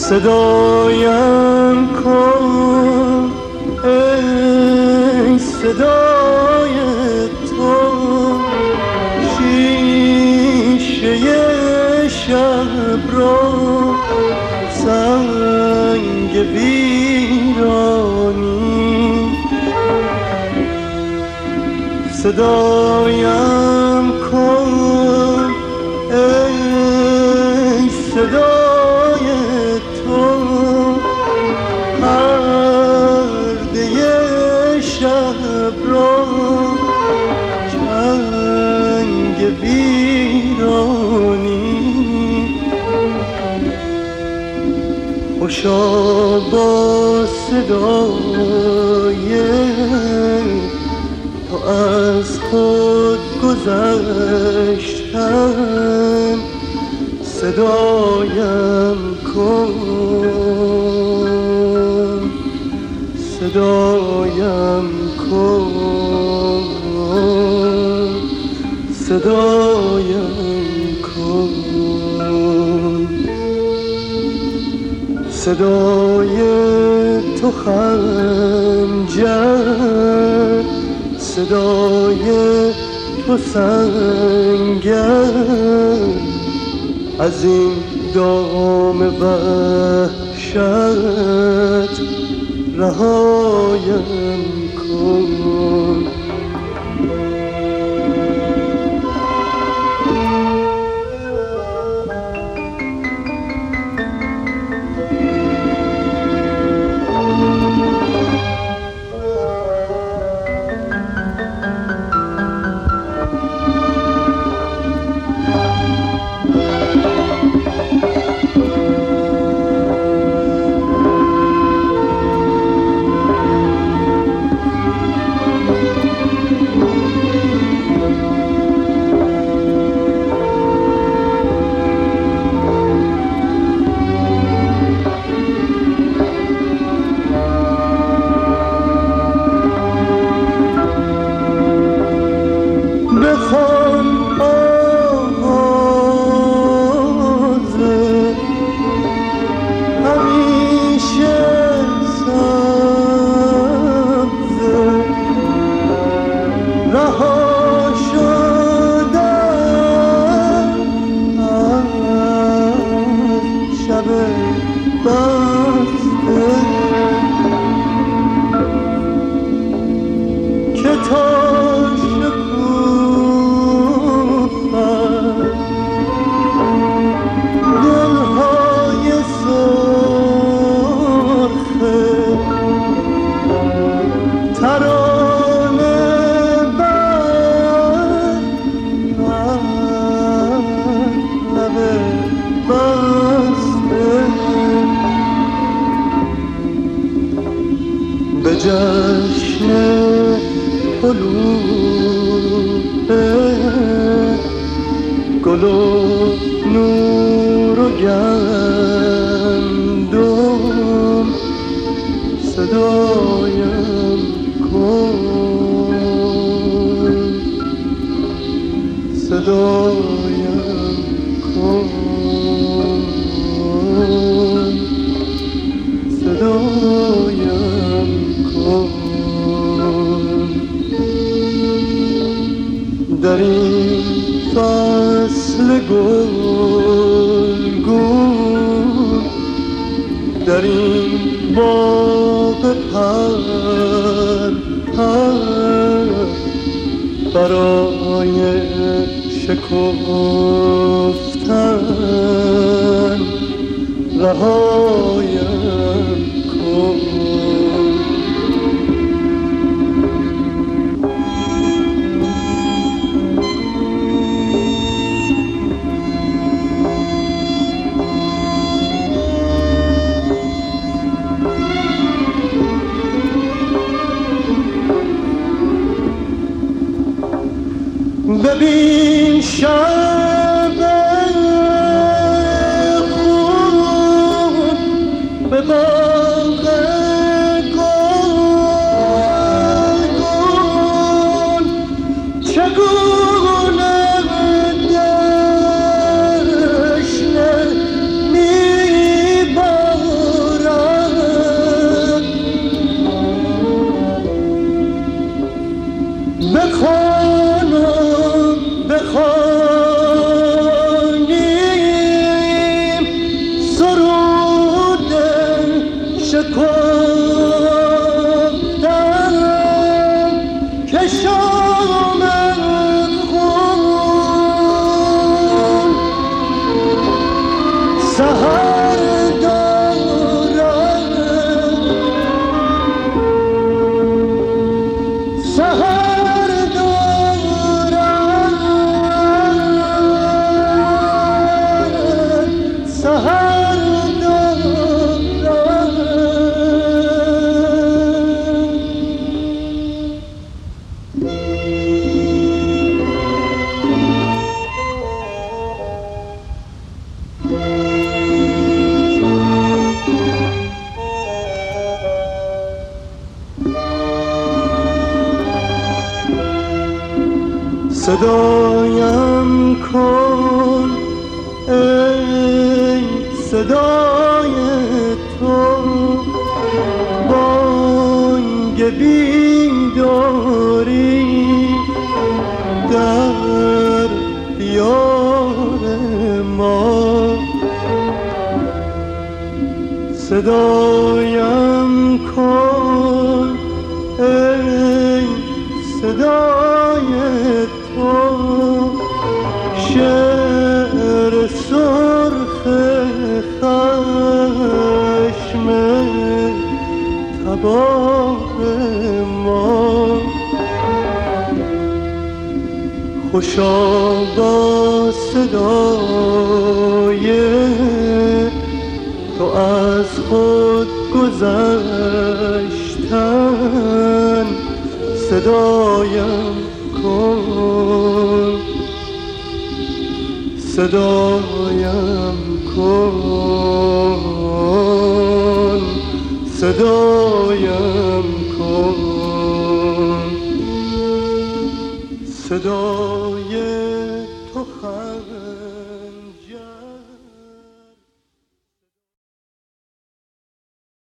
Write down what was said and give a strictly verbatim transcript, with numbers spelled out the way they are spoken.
صدایم کن ای صدای تو، شیشه شب را سنگ ویرانی. صدایم کن ای صدای تو، پرده شب را چنگ ویرانی. خوشا با صدای تو از خود گذشتن، صدایم کن صدایم کن صدایم کن. صدای تو خنجر، صدای تو سنگر، از این دام وحشت رهایم کن. به جشن طلوع گل و نور و گندم، صدایم کن صدایم کن صدایم کن. در این فصل گلگون، در این باغ پر پر، برای شکفتن رهایم کن. ببین شب خوب به باغ صدایم کن ای صدای تو، بانگ بیداری در دیار ما. صدایم کن ای صدای تو، شعر سرخ خشم تبار ما. خوشا با صدای تو از خود گذشتن، صدایم کن صدایم کن صدایم کن. صدای